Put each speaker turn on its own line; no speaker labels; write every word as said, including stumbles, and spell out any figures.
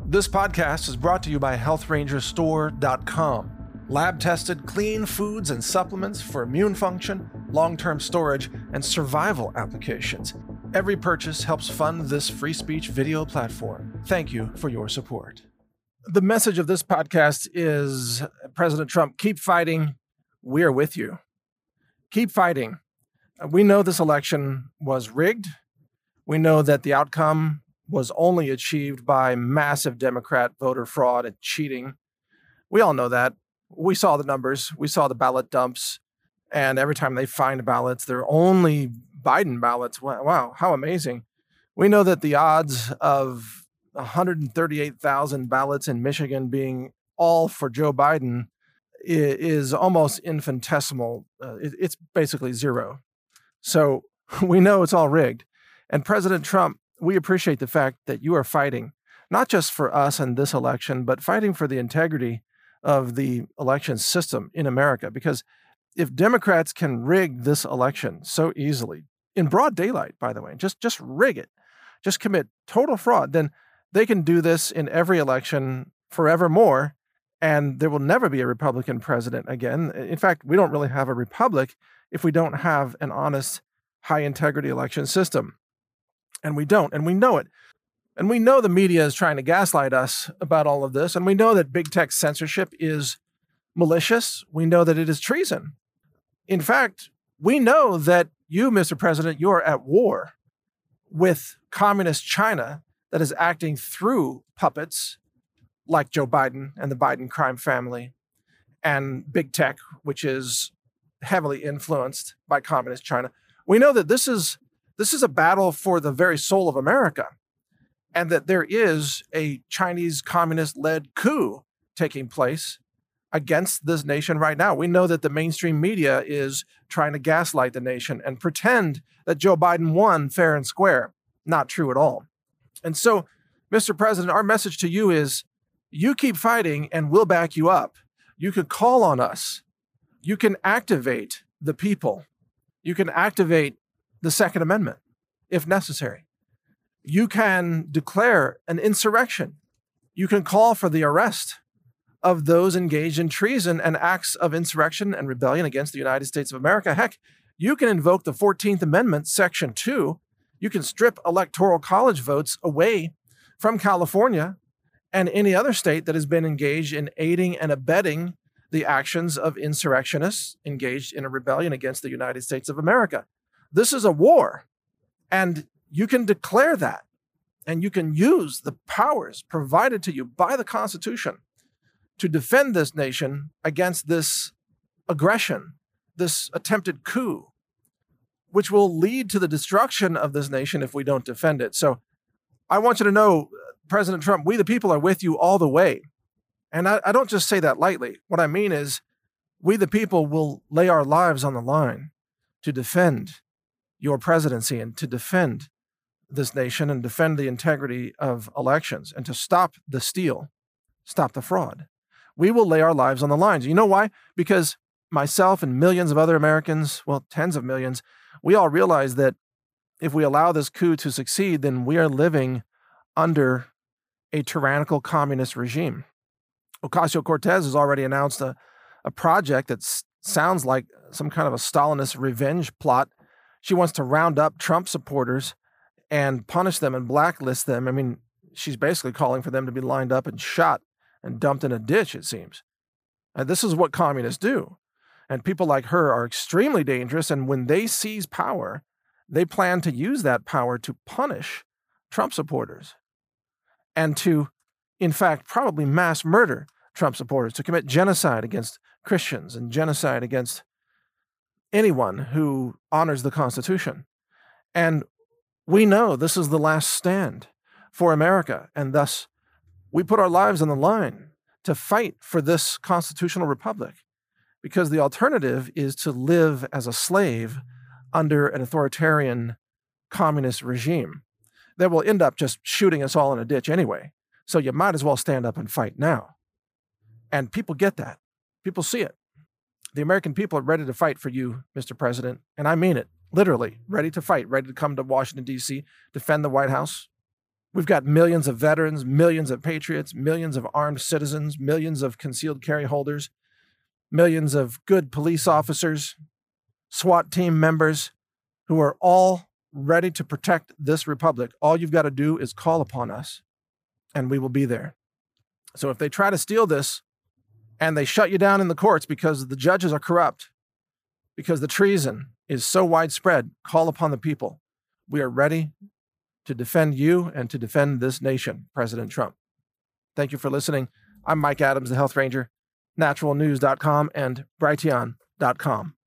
This podcast is brought to you by health ranger store dot com. Lab-tested, clean foods and supplements for immune function, long-term storage, and survival applications. Every purchase helps fund this free speech video platform. Thank you for your support. The message of this podcast is, President Trump, keep fighting. We are with you. Keep fighting. We know this election was rigged. We know that the outcome was only achieved by massive Democrat voter fraud and cheating. We all know that. We saw the numbers. We saw the ballot dumps. And every time they find ballots, they're only Biden ballots. Wow, how amazing. We know that the odds of one hundred thirty-eight thousand ballots in Michigan being all for Joe Biden is almost infinitesimal. Uh, it, it's basically zero. So we know it's all rigged. And President Trump, we appreciate the fact that you are fighting, not just for us in this election, but fighting for the integrity of the election system in America. Because if Democrats can rig this election so easily, in broad daylight, by the way, just, just rig it, just commit total fraud, then they can do this in every election forevermore, and there will never be a Republican president again. In fact, we don't really have a republic if we don't have an honest, high-integrity election system. And we don't, and we know it. And we know the media is trying to gaslight us about all of this, and we know that big tech censorship is malicious. We know that it is treason. In fact, we know that you, Mister President, you're at war with communist China that is acting through puppets like Joe Biden and the Biden crime family and big tech, which is heavily influenced by communist China. We know that this is this is a battle for the very soul of America, and that there is a Chinese communist-led coup taking place against this nation right now. We know that the mainstream media is trying to gaslight the nation and pretend that Joe Biden won fair and square. Not true at all. And so, Mister President, our message to you is, you keep fighting and we'll back you up. You can call on us. You can activate the people. You can activate the Second Amendment if necessary. You can declare an insurrection. You can call for the arrest of those engaged in treason and acts of insurrection and rebellion against the United States of America. Heck, you can invoke the fourteenth Amendment, Section two. You can strip electoral college votes away from California and any other state that has been engaged in aiding and abetting the actions of insurrectionists engaged in a rebellion against the United States of America. This is a war, and you can declare that, and you can use the powers provided to you by the Constitution to defend this nation against this aggression, this attempted coup, which will lead to the destruction of this nation if we don't defend it. So I want you to know, President Trump, we the people are with you all the way. And I, I don't just say that lightly. What I mean is, we the people will lay our lives on the line to defend your presidency and to defend this nation and defend the integrity of elections and to stop the steal, stop the fraud. We will lay our lives on the line. You know why? Because myself and millions of other Americans, well, tens of millions, we all realize that if we allow this coup to succeed, then we are living under a tyrannical communist regime. Ocasio-Cortez has already announced a, a project that s- sounds like some kind of a Stalinist revenge plot. She wants to round up Trump supporters and punish them and blacklist them. I mean, she's basically calling for them to be lined up and shot and dumped in a ditch, it seems. And this is what communists do. And people like her are extremely dangerous. And when they seize power, they plan to use that power to punish Trump supporters and to, in fact, probably mass murder Trump supporters, to commit genocide against Christians and genocide against anyone who honors the Constitution. And we know this is the last stand for America, and thus we put our lives on the line to fight for this constitutional republic, because the alternative is to live as a slave under an authoritarian communist regime that will end up just shooting us all in a ditch anyway. So you might as well stand up and fight now. And people get that. People see it. The American people are ready to fight for you, Mister President, and I mean it, literally, ready to fight, ready to come to Washington, D C, defend the White House, We've got millions of veterans, millions of patriots, millions of armed citizens, millions of concealed carry holders, millions of good police officers, SWAT team members who are all ready to protect this republic. All you've got to do is call upon us, and we will be there. So if they try to steal this and they shut you down in the courts because the judges are corrupt, because the treason is so widespread, call upon the people. We are ready to defend you and to defend this nation, President Trump. Thank you for listening. I'm Mike Adams, the Health Ranger, natural news dot com and brighteon dot com.